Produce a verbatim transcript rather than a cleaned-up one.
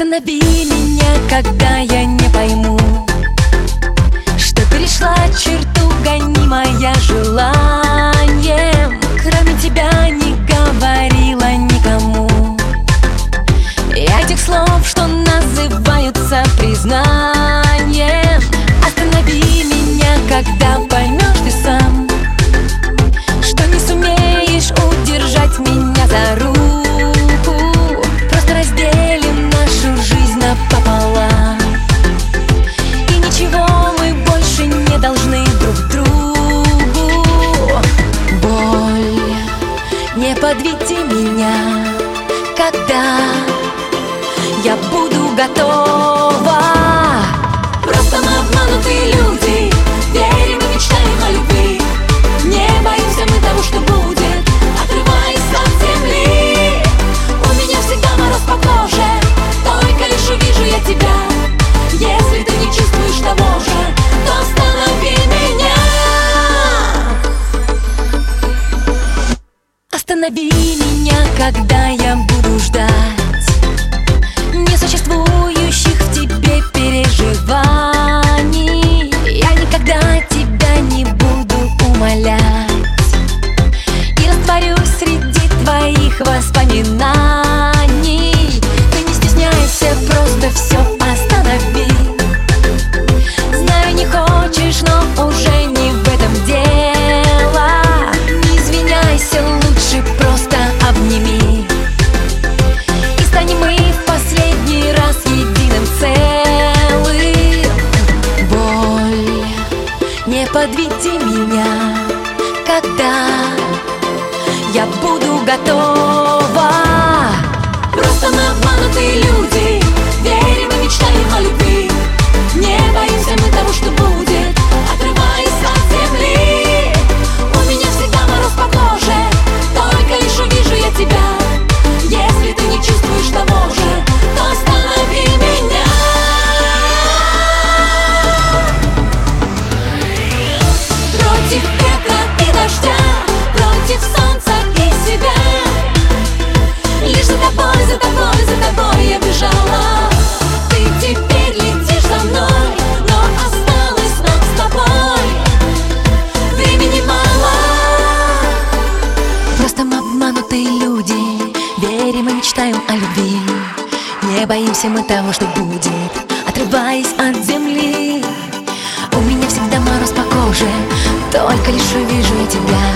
Останови меня, когда я не пойму, что перешла черту, гонимая желанием. Кроме тебя не говорила никому этих слов, что называются признанием. Останови меня, когда поймешь ты сам, что не сумеешь удержать меня за руку. Просто разделим нашу жизнь напополам, и ничего мы больше не должны друг другу. Боль, не подведи меня, когда я буду готова. Просто мы обманутые люди, верим и мечтаем о любви. Не боимся мы того, что будет, отрываясь от земли. У меня всегда мороз по коже, только лишь увижу я тебя. Если ты не чувствуешь того же, то останови меня. Останови меня, когда я буду ждать несуществующих в тебе переживаний. Я никогда тебя не буду умолять и растворюсь среди твоих воспоминаний. Ты не стесняйся, просто все останови. Знаю, не хочешь, но уже не в этом дело. Не извиняйся, лучше просто обними, и станем мы в последний раз единым целым. Боль, не подведи меня, когда я буду готова. Просто мы обманутые люди, верим и мечтаем о любви. Не боимся мы того, что будет, отрываясь от земли. У меня всегда мороз по коже, только лишь увижу я тебя. Если ты не чувствуешь того же, то останови меня. Против ветра и дождя, против солнца и себя, лишь за тобой, за тобой, за тобой я бежала. Ты теперь летишь за мной, но осталось нам с тобой времени мало. Просто мы обманутые люди, верим и мечтаем о любви. Не боимся мы того, что будет, отрываясь от земли. У меня всегда мороз по коже, только лишь увижу я тебя.